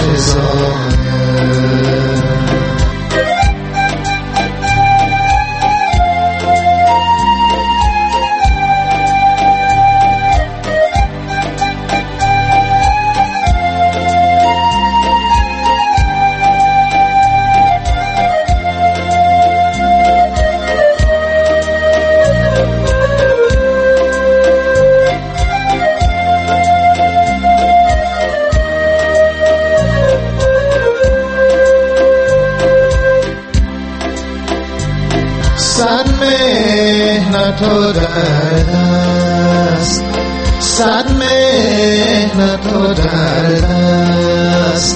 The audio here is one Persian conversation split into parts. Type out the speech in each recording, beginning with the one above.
فضایت. صد مهنت و درد است، صد مهنت و درد است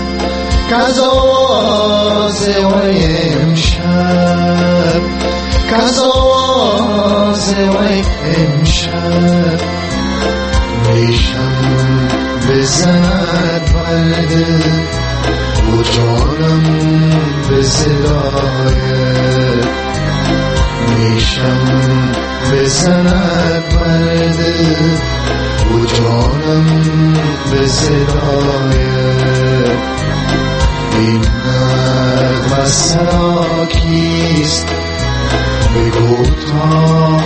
کزاز و امشب، کزاز و امشب میشم بزند برده و جانم به صدایت، میشم بزند برده و جانم به صدایت. این نغمه سراکیست بگو تا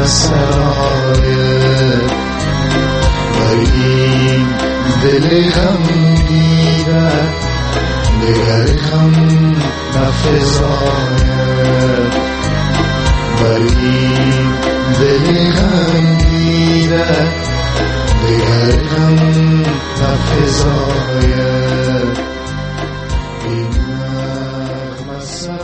نسرایت، بر این دل غم دیده دگر غم نفزاید، بر این دل غم دیده دگر غم نفزاید. این نغمه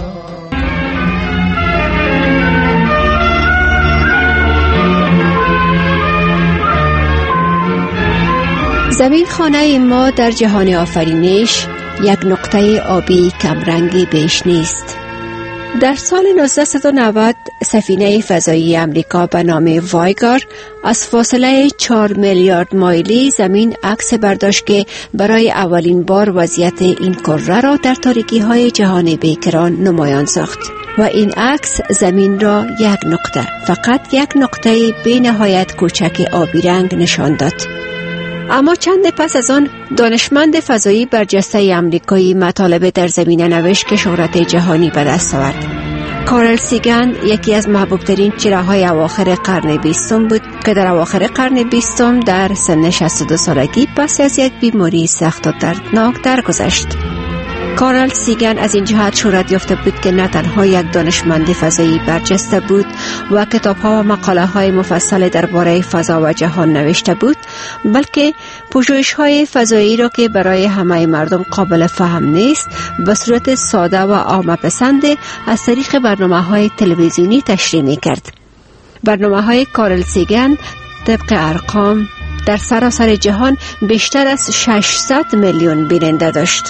زمین خانه ما در جهان آفرینش یک نقطه آبی کمرنگی بیش نیست. در سال 1990 سفینه فضایی امریکا به نام وایگار از فاصله 4 میلیارد مایلی زمین عکس برداشت که برای اولین بار وضعیت این کره را در تاریکی‌های جهان بیکران نمایان ساخت و این عکس زمین را یک نقطه، فقط یک نقطه بی نهایت کوچک آبی رنگ نشان داد. اما چند پس از آن دانشمند فضایی برجسته آمریکایی مطالب در زمینه نوشت که شهرت جهانی به دست آورد. کارل سیگن یکی از محبوبترین چهره‌های اواخر قرن 20 بود که در اواخر قرن 20 در سن 62 سالگی پس از یک بیماری سخت و دردناک درگذشت. کارل سیگن از این جهت شهرت یافته بود که نه تنها یک دانشمند فضایی برجسته بود و کتاب‌ها و مقاله‌های مفصل درباره فضا و جهان نوشته بود، بلکه پژوهش‌های فضایی را که برای همه مردم قابل فهم نیست به صورت ساده و عامه‌پسند از طریق برنامه‌های تلویزیونی تشریح می‌کرد. برنامه‌های کارل سیگن طبق ارقام در سراسر جهان بیشتر از 600 میلیون بیننده داشت.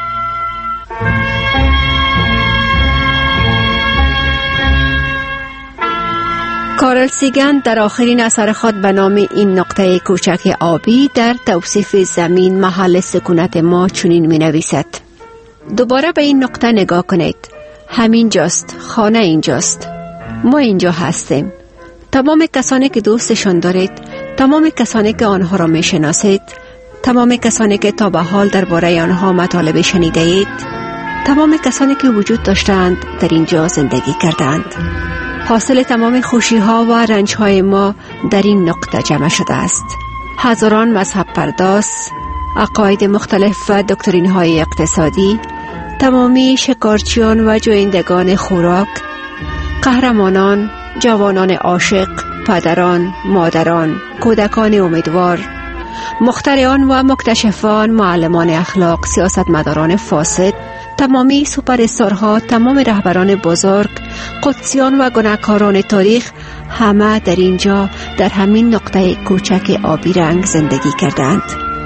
کارل سیگن در آخرین اثر خود به نام این نقطه کوچک آبی در توصیف زمین محل سکونت ما چنین می نویسد: دوباره به این نقطه نگاه کنید. همین جاست، خانه اینجاست، ما اینجا هستیم. تمام کسانی که دوستشان دارید، تمام کسانی که آنها را می شناسید، تمام کسانی که تا به حال درباره آنها مطالب شنیده اید، تمام کسانی که وجود داشتند در اینجا زندگی کردند. حاصل تمام خوشی‌ها و رنج‌های ما در این نقطه جمع شده است. هزاران مذهب پرداز، عقاید مختلف و دکترین‌های اقتصادی، تمامی شکارچیان و جویندگان خوراک، قهرمانان، جوانان عاشق، پدران، مادران، کودکان امیدوار، مخترعان و مکتشفان، معلمان اخلاق، سیاستمداران فاسد، تمامی سوپراستارها، تمام رهبران بزرگ، قدسیان و گناهکاران تاریخ، همه در اینجا در همین نقطه کوچک آبی رنگ زندگی کردند.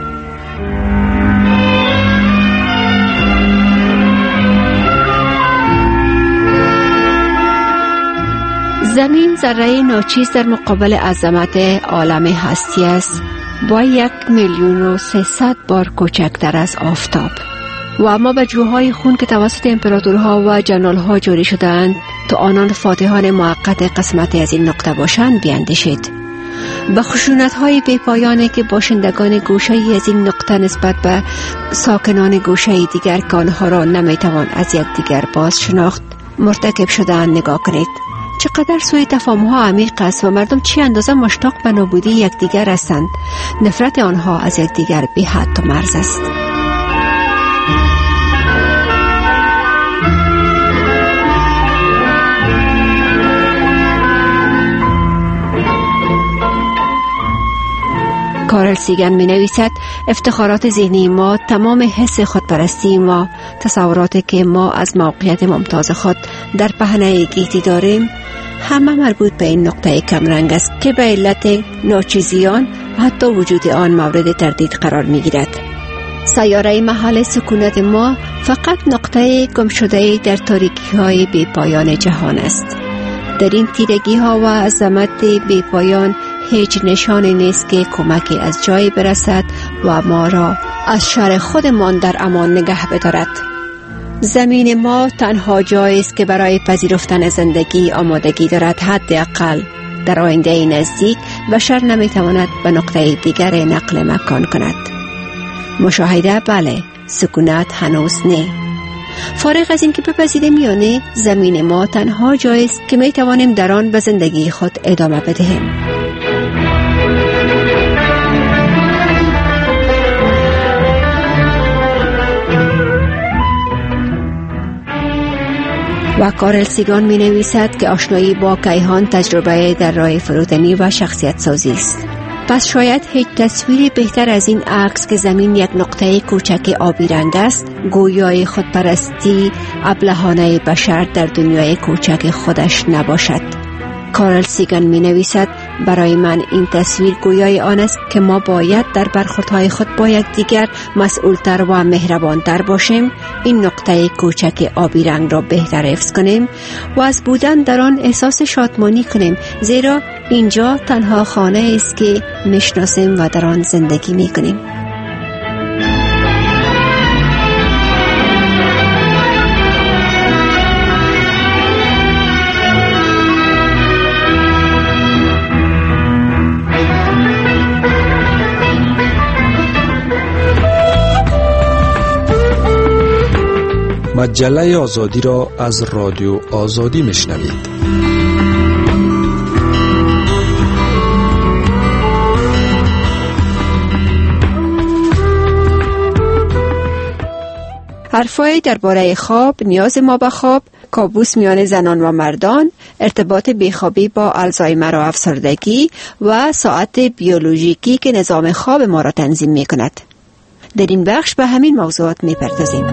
زمین ذره ناچیز در مقابل عظمت عالم هستی است، با 1,300,000 بار کوچکتر از آفتاب. و اما به جوهای خون که توسط امپراتورها و جنرالها جاری شدند تا آنان فاتحان موقت قسمت از این نقطه باشند بیاندیشید. به خشونت‌های بی‌پایانی که باشندگان گوشه‌ای از این نقطه نسبت به ساکنان گوشه دیگر که آنها را نمی‌توان از یکدیگر باز شناخت مرتکب شده‌اند نگاه کنید. چقدر سوء تفاهم‌ها عمیق است و مردم چه اندازه مشتاق به نابودی یکدیگر هستند. نفرت آنها از یکدیگر بی حد و مرز است. کارل سیگن می نویسد افتخارات ذهنی ما، تمام حس خودپرستی ما، تصوراتی که ما از موقعیت ممتاز خود در پهنه گیتی داریم، همه مربوط به این نقطه کمرنگ است که به علت ناچیزیان حتی وجود آن مورد تردید قرار می گیرد. سیاره محل سکونت ما فقط نقطه گم شده در تاریکی های بی پایان جهان است. در این تیرگی ها و عظمت بی پایان هیچ نشانی نیست که کمکی از جایی برسد و ما را از شر خودمان در امان نگه بدارد. زمین ما تنها جایی است که برای پذیرفتن زندگی آمادگی دارد. حداقل در آینده نزدیک بشر نمیتواند به نقطه دیگر نقل مکان کند. مشاهده بله، سکونت هنوز نه. فارغ از این که بپذیریم یا نه، زمین ما تنها جایی است که میتوانیم در آن به زندگی خود ادامه بدهیم. و کارل سیگان می نویسد که آشنایی با کیهان تجربه در راه فروتنی و شخصیت سازی است. پس شاید هیچ تصویری بهتر از این عکس که زمین یک نقطه کوچک آبی رنگ است، گویای خودپرستی ابلهانه بشر در دنیای کوچک خودش نباشد. کارل سیگان می نویسد برای من این تصویر گویای آن است که ما باید در برخوردهای خود با یکدیگر مسئولتر و مهربانتر باشیم، این نقطه کوچک آبی رنگ را بهتر حفظ کنیم و از بودن در آن احساس شادمانی کنیم، زیرا اینجا تنها خانه است که میشناسیم و در آن زندگی میکنیم. مجله آزادی را از رادیو آزادی میشنوید. حرفای درباره خواب، نیاز ما به خواب، کابوس میان زنان و مردان، ارتباط بیخوابی با آلزایمر و افسردگی و ساعت بیولوژیکی که نظام خواب ما را تنظیم می کند. در این بخش به همین موضوعات می پردازیم.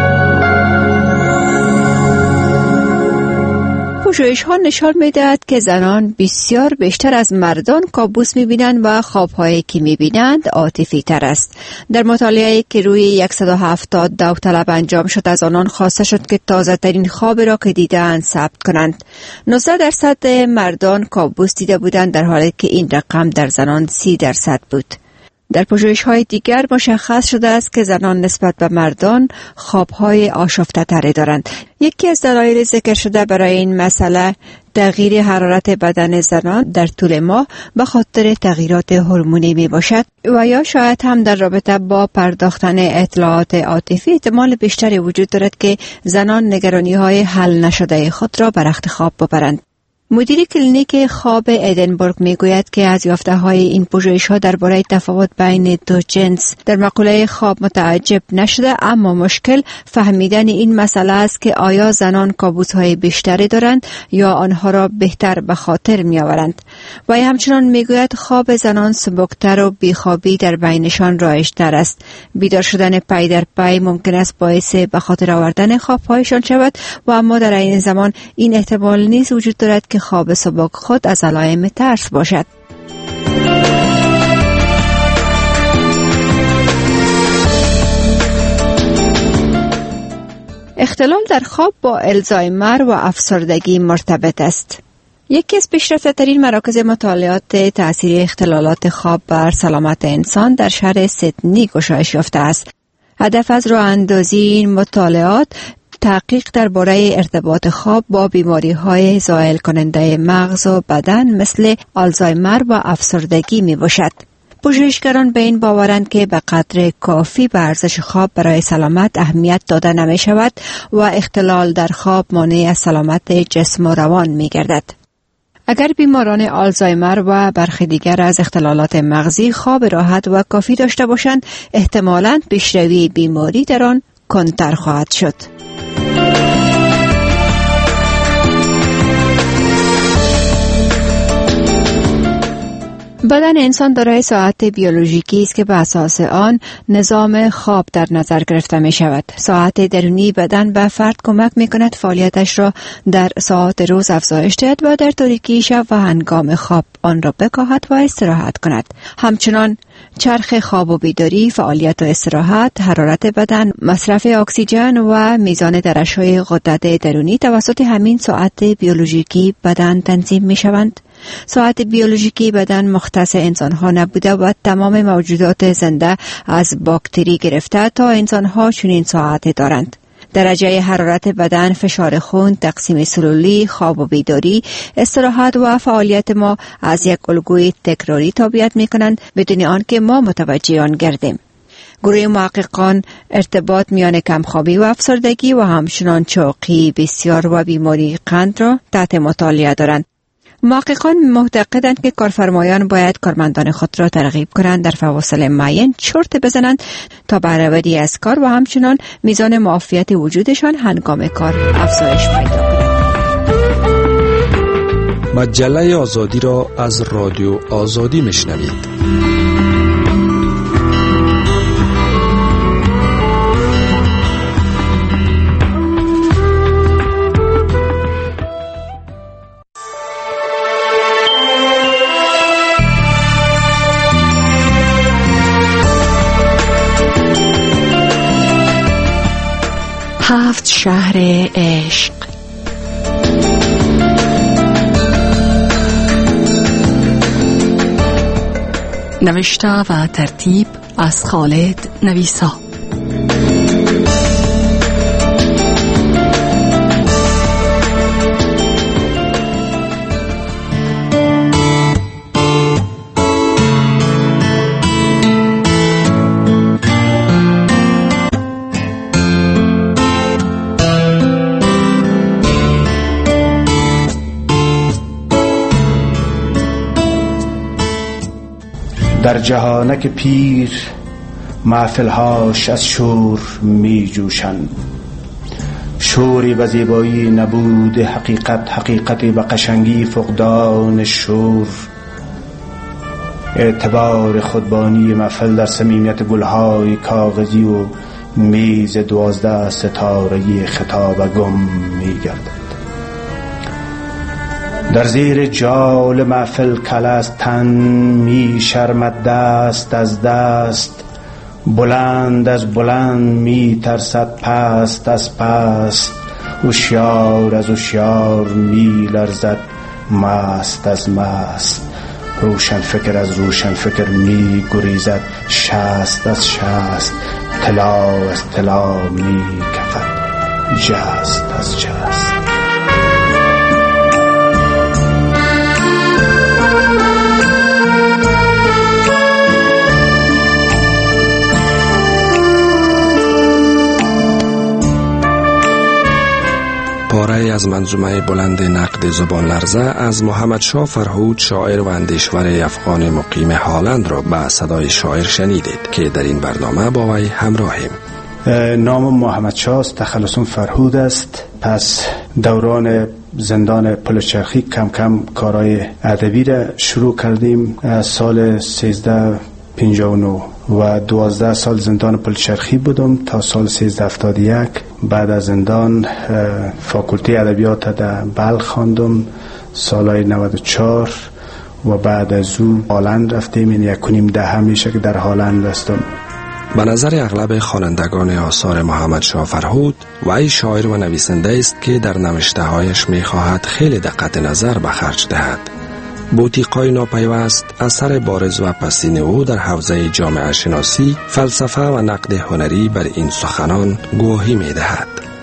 پژوهش ها نشان می دهد که زنان بسیار بیشتر از مردان کابوس می بینند و خوابهایی که می بینند عاطفی تر است. در مطالعه‌ای که روی 170 داوطلب انجام شد، از آنان خواسته شد که تازه ترین خواب را که دیدند ثبت کنند. 19% مردان کابوس دیده بودند، در حالی که این رقم در زنان 30% بود. در پژوهش‌های دیگر مشخص شده است که زنان نسبت به مردان خواب‌های آشفته دارند. یکی از دلایل ذکر شده برای این مسئله تغییر حرارت بدن زنان در طول ماه به خاطر تغییرات هورمونی می باشد و یا شاید هم در رابطه با پرداختن اطلاعات عاطفی احتمال بیشتری وجود دارد که زنان نگرانی‌های حل نشده خود را بر رخت خواب ببرند. مدیر کلینیک خواب ادینبورگ میگوید که از یافته‌های این پژوهش‌ها درباره تفاوت بین دو جنس در مقوله خواب متعجب نشده، اما مشکل فهمیدن این مسئله است که آیا زنان کابوس‌های بیشتری دارند یا آنها را بهتر به خاطر می‌آورند. و همچنان میگوید خواب زنان سبکتر و بیخوابی در بینشان رایج‌تر است. بیدار شدن پی در پی ممکن است باعث به خاطر آوردن خواب‌هایشان شود و اما در این زمان این احتمال نیز وجود دارد که خواب سبک خود از علائم ترس باشد. اختلال در خواب با آلزایمر و افسردگی مرتبط است. یکی از پیشرفته‌ترین مراکز مطالعات تأثیر اختلالات خواب بر سلامت انسان در شهر سیدنی گشایش یافته است. هدف از راه اندازی این مطالعات تحقیق درباره ارتباط خواب با بیماری‌های زائل کننده مغز و بدن مثل آلزایمر و افسردگی میباشد. پژوهشگران به این باورند که به قدر کافی به ارزش خواب برای سلامت اهمیت داده نمی شود و اختلال در خواب مانع از سلامت جسم و روان می گردد. اگر بیماران آلزایمر و برخی دیگر از اختلالات مغزی خواب راحت و کافی داشته باشند، احتمالاً پیشروی بیماری در آن کمتر خواهد شد. بدن انسان دارای ساعت بیولوژیکی است که به اساس آن نظام خواب در نظر گرفته می شود. ساعت درونی بدن به فرد کمک می کند فعالیتش را در ساعت روز افزایش دهد و در تاریکی شب و هنگام خواب آن را بکاهد و استراحت کند. همچنان چرخ خواب و بیداری، فعالیت و استراحت، حرارت بدن، مصرف اکسیژن و میزان درش‌های غدد درونی توسط همین ساعت بیولوژیکی بدن تنظیم می شوند. ساعت بیولوژیکی بدن مختص انسان‌ها نبوده و تمام موجودات زنده از باکتری گرفته تا انسان‌ها چنین ساعت دارند. درجه حرارت بدن، فشار خون، تقسیم سلولی، خواب و بیداری، استراحت و فعالیت ما از یک الگوی تکراری تابعیت می‌کنند بدون آنکه ما متوجه آن گردیم. گروه محققان ارتباط میان کمخوابی و افسردگی و همچنان چاقی بسیار و بیماری قند را تحت مطالعه دارند. محققان معتقدند که کارفرمایان باید کارمندان خود را ترغیب کنند در فواصل معین چرت بزنند تا بهره‌وری از کار و همچنان میزان معافیت وجودشان هنگام کار افزایش پیدا کند. مجله آزادی را از رادیو آزادی میشنوید. هفت شهر عشق. نوشته و ترتیب از خالد نویسا. در جهانک پیر محفلهاش از شور می جوشند. شوری و زیبایی نبود حقیقتی و قشنگی فقدان شور. اعتبار خودبانی محفل در صمیمیت گلهای کاغذی و میز 12 ستاره‌ای خطاب گم می گردد. در زیر جال محفل کل از تن می شرمد، دست از دست، بلند از بلند می ترسد، پست از پست، هوشیار از هوشیار می لرزد، مست از مست، روشن فکر از روشن فکر می گریزد، شست از شست، طلا از طلا می کفد، جست از جست. پاره از منظومه بلند نقد زبان لرزه از محمد شاه فرهود، شاعر و اندیشور افغان مقیم هالند را به صدای شاعر شنیدید که در این برنامه با وی همراهیم. نام محمد شاه است، تخلصم فرهود است. پس دوران زندان پلچرخی کم کم کارهای ادبی را شروع کردیم. از سال 1359 و 12 سال زندان پلچرخی بودم تا سال 1371. بعد از زندان فاکولته ادبیات در بلخ خواندم سالهای 94 و بعد از او هالند رفتیم. این 1.5 دهه میشه که در هالند هستم. به نظر اغلب خوانندگان آثار محمد شاه فرهود وی شاعر و نویسنده است که در نوشته‌هایش می‌خواهد خیلی دقت نظر به خرج دهد. بوتیقای ناپیوست اثر بارز و پسین او در حوزه جامعه شناسی، فلسفه و نقد هنری بر این سخنان گواهی می‌دهد.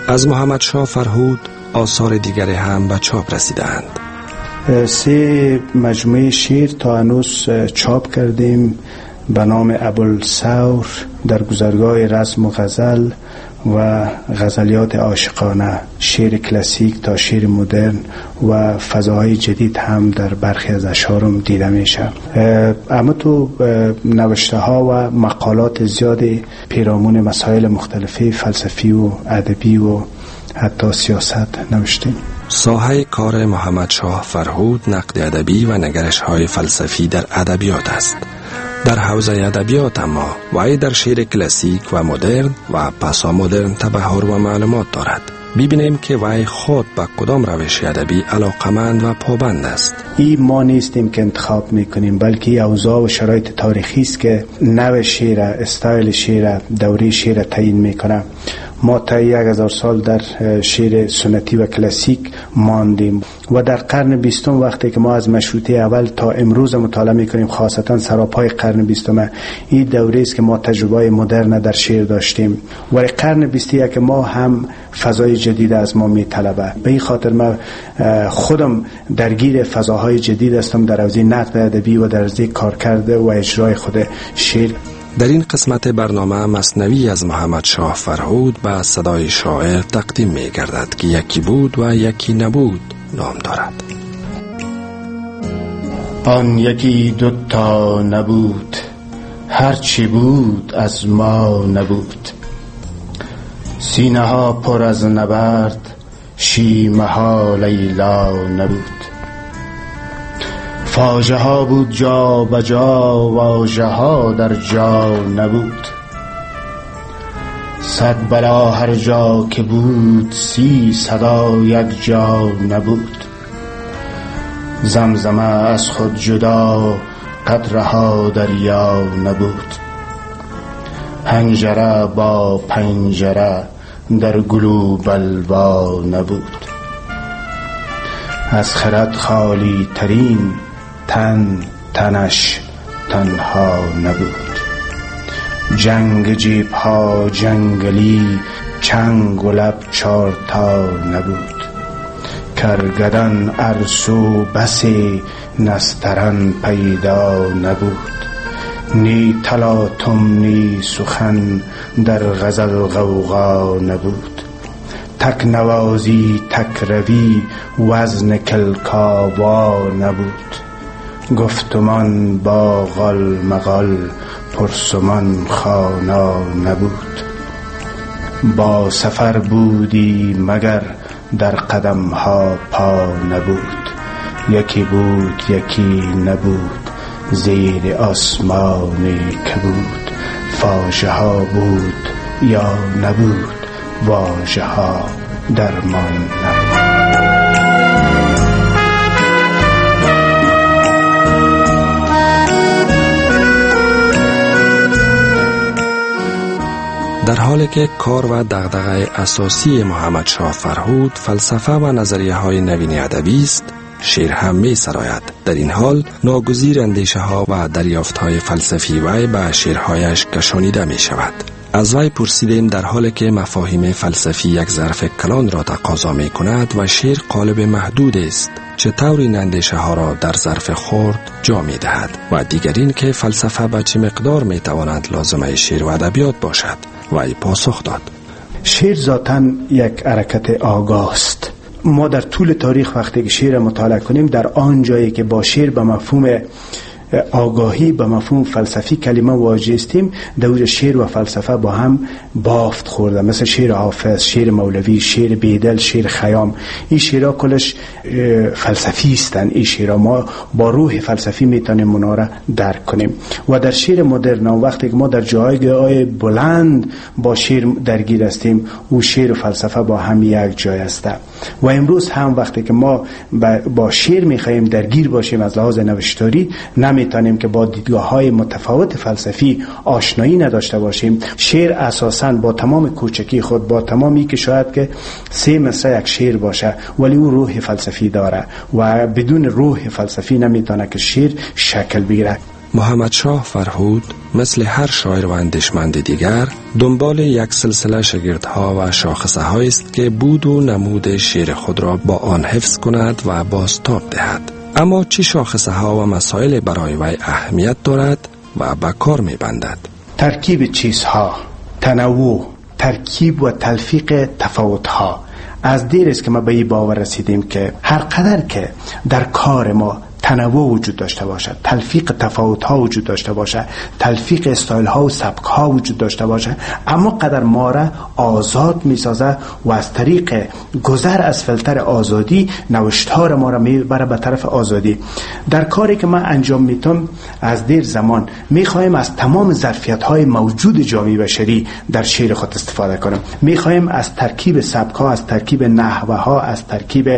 از محمد شاه فرهود آثار دیگری هم به چاپ رسیدند. 3 مجموعه شعر تا هنوز چاپ کردیم به نام ابوالثور، در گذرگاه رسم و غزل و غزلیات عاشقانه، شعر کلاسیک تا شعر مدرن و فضاهای جدید هم در برخی از اشعارم دیده میشه. اما تو نوشته ها و مقالات زیادی پیرامون مسائل مختلفی فلسفی و ادبی و حتی سیاست نوشتیم. ساحه کار محمد شاه فرهود نقد ادبی و نگرش های فلسفی در ادبیات است. در حوزه ادبیات اما وی در شعر کلاسیک و مدرن و پسا مدرن تبحر و معلومات دارد. ببینیم که وی خود به کدام روش ادبی علاقمند و پابند است. این ما نیستیم که انتخاب میکنیم، بلکه اوضاع و شرایط تاریخی است که نوع شعر، استایل شعر، دوره شعر تعیین میکنه. ما تا 1000 سال در شعر سنتی و کلاسیک ماندیم و در قرن 20 وقتی که ما از مشروطه اول تا امروز مطالعه میکنیم، خاصتا سراپای قرن 20 این دوره است که ما تجربه مدرن در شعر داشتیم و قرن 21 ما هم فضای جدید از ما میطلبه. به این خاطر من خودم درگیر فضاهای جدید هستم در حوزه نقد ادبی و در حوزه کارکرد و اجرای خود شعر. در این قسمت برنامه مثنوی از محمد شاه فرهود به صدای شاعر تقدیم می گردد که یکی بود و یکی نبود نام دارد. آن یکی دوتا نبود، هرچی بود از ما نبود. سینه ها پر از نبرد، شیمه ها لیلا نبود. فاژه ها بود جا به جا، واژه ها در جا نبود. 100 بلا هر جا که بود، 30 صدا یک جا نبود. زمزمه از خود جدا، قطره ها دریا نبود. پنجره با پنجره در گلو بلوا نبود. از خرد خالی ترین تنش تنها نبود. جنگ جیب ها جنگلی، چنگ و لب چارتا نبود. کرگدن ارسو بسی، نسترن پیدا نبود. نی تلاطم نی سخن، در غزل غوغا نبود. تک نوازی تک روی، وزن کلکاوا نبود. گفتمان با غل مغل، پرسمان خوانا نبود. با سفر بودی مگر، در قدم ها پا نبود. یکی بود یکی نبود، زیر آسمانی که بود. فاژه ها بود یا نبود، واژه ها درمان نبود. در حالی که کار و دغدغه اساسی محمد شاه فرهود فلسفه و نظریه های نوین ادبی است، شعر هم می سراید. در این حال ناگزیر اندیشه ها و دریافت های فلسفی وی به شعرهایش کشانیده می شود. از وی پرسیدیم در حالی که مفاهیم فلسفی یک ظرف کلان را تقاضا می کند و شعر قالب محدود است، چطور این اندیشه ها را در ظرف خرد جا می دهد و دیگر این که فلسفه به چه مقدار می تواند لازمه شعر و ادبیات باشد. وی پاسخ داد: شعر ذاتاً یک حرکت آگاه است. ما در طول تاریخ وقتی که شعر مطالعه کنیم، در آن جایی که با شعر به مفهوم آگاهی، به مفهوم فلسفی کلمه واجه استیم، دور شعر و فلسفه با هم بافت خورده. مثل شعر حافظ، شعر مولوی، شعر بیدل، شعر خیام. این شعرها کلش فلسفی هستند. این شعرها ما با روح فلسفی میتونیم اونا را درک کنیم. و در شعر مدرن وقتی که ما در جایگاه بلند با شعر درگیر هستیم، او شعر و فلسفه با هم یک جای است. و امروز هم وقتی که ما با شعر میخوایم درگیر باشیم از لحاظ نوشتاری، نمیتونیم که با دیدگاه‌های متفاوت فلسفی آشنایی نداشته باشیم. شعر اساساً با تمام کوچکی خود، با تمامی که شاید که 3 مصرع یک شعر باشه، ولی او روح فلسفی داره و بدون روح فلسفی نمیتونه که شعر شکل بگیره. محمد شاه فرهود مثل هر شاعر و اندیشمند دیگر دنبال یک سلسله شاگردها و شاخصه هایی است که بود و نمود شعر خود را با آن حفظ کند و بازتاب دهد. اما چه شاخصه ها و مسائل برای وی اهمیت دارد و به کار می بندد؟ ترکیب چیزها، تنوع، ترکیب و تلفیق تفاوتها. از دیر است که ما به این باور رسیدیم که هر قدر که در کار ما تنوع وجود داشته باشد، تلفیق تفاوت ها وجود داشته باشد، تلفیق استایل ها و سبک ها وجود داشته باشد، اما قدر ما را آزاد می سازد و از طریق گذر از فلتر آزادی نوشتار ما را می بره به طرف آزادی. در کاری که من انجام میتم از دیر زمان می خواهیم از تمام ظرفیت های موجود جامعه بشری در شعر خود استفاده کنم. می خواهیم از ترکیب سبک ها، از ترکیب نحوه ها، از ترکیب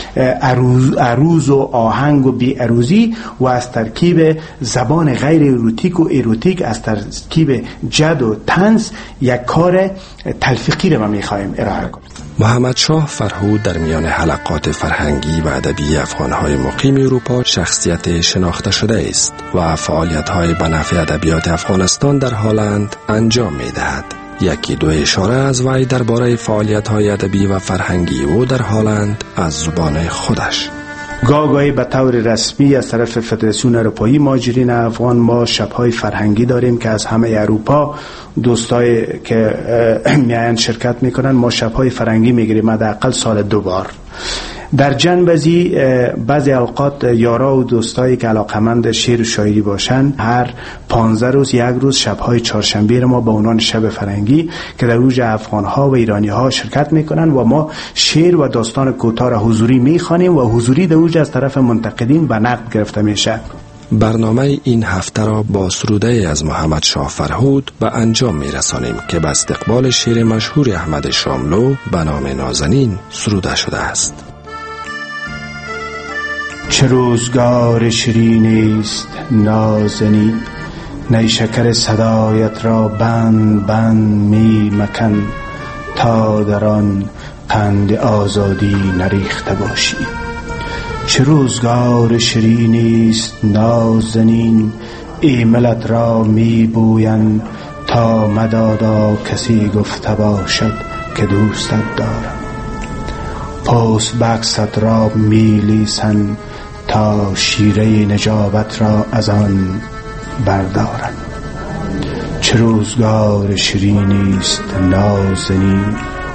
عروض و آهنگ و بی اروزی و از ترکیب زبان غیر اروتیک و اروتیک، از ترکیب جد و طنز یک کار تلفیقی را ما می‌خواهیم ارائه کنیم. محمد شاه فرهود در میان حلقات فرهنگی و ادبی افغان‌های مقیم اروپا شخصیت شناخته شده است و فعالیت‌های به نفع ادبیات افغانستان در هلند انجام می‌دهد. یکی دو اشاره از وی درباره فعالیت‌های ادبی و فرهنگی او در هلند از زبان خودش. گاهی به طور رسمی از طرف فدراسیون اروپایی مهاجرین افغان ما شب‌های فرهنگی داریم که از همه اروپا دوستایی که میان شرکت میکنن. ما شب‌های فرهنگی میگیریم حداقل سال 2 بار. در جنبزی بعضی اوقات یارا و دوستایی که علاقمند شعر و شاعری باشن هر 15 روز یک روز شب‌های چهارشنبه ما به عنوان شب فرهنگی که در اوج افغان‌ها و ایرانی‌ها شرکت میکنن و ما شعر و داستان کوتاه را حضوری میخوانیم و حضوری در اوج از طرف منتقدین به نقد گرفته میشه. برنامه این هفته را با سروده از محمد شاه فرهود به انجام میرسانیم که به استقبال شعر مشهور احمد شاملو به نام نازنین سروده شده است. چه روزگار شیرین است نازنین، نیشکر صدایت را بند بند می مکن تا در آن قند آزادی نریخته باشی. چه روزگار شیرین است نازنین، ایملت را می بوین تا مدادا کسی گفته باشد که دوستت دارم. پوست بکست را می لیسن تا شیره نجابت را از آن بردارم. چه روزگار شیرین است نازنین،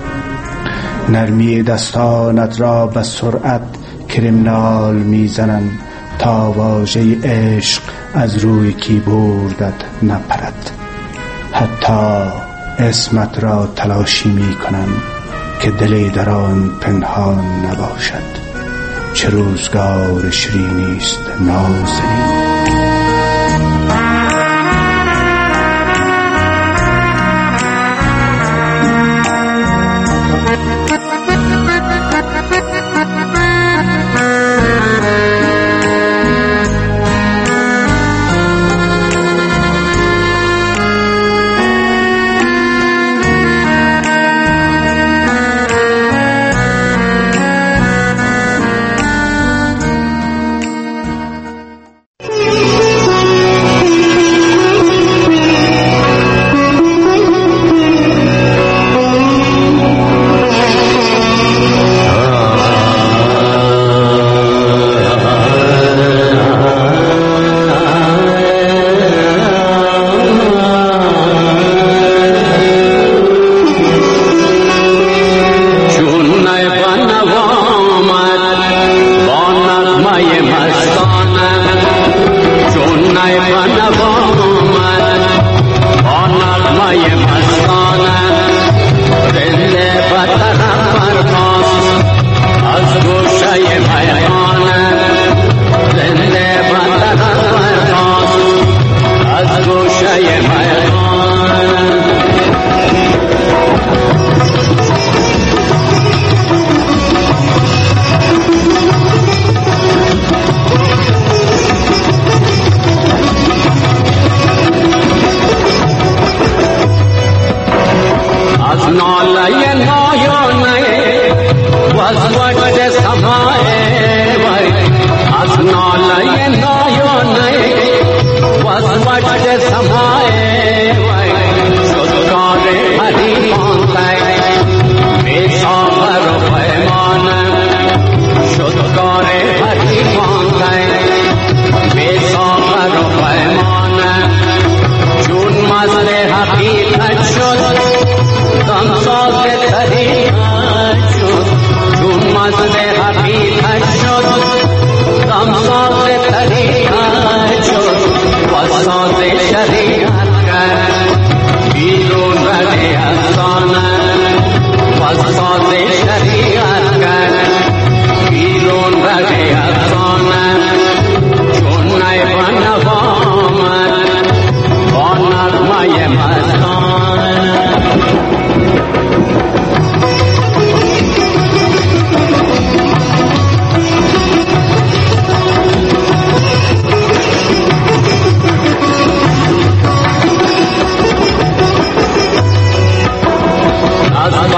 نرمی دستانت را به سرعت کریمنال میزنن تا واژه عشق از روی کیبوردت نپرد. حتی اسمت را تلاشی میکنن که دلی در آن پنهان نباشد. چه روزگار شیرین است نازنین.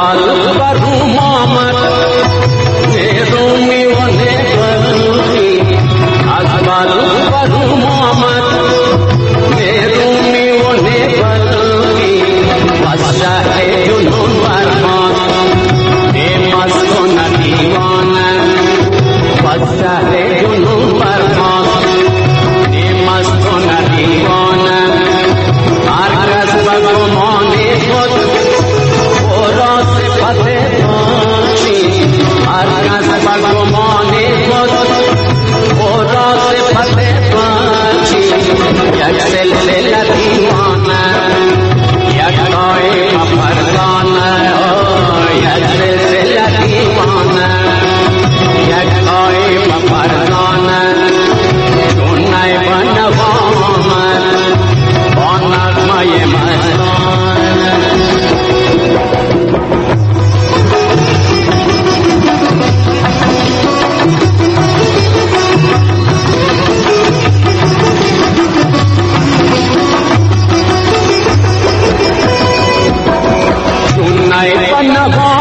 Nava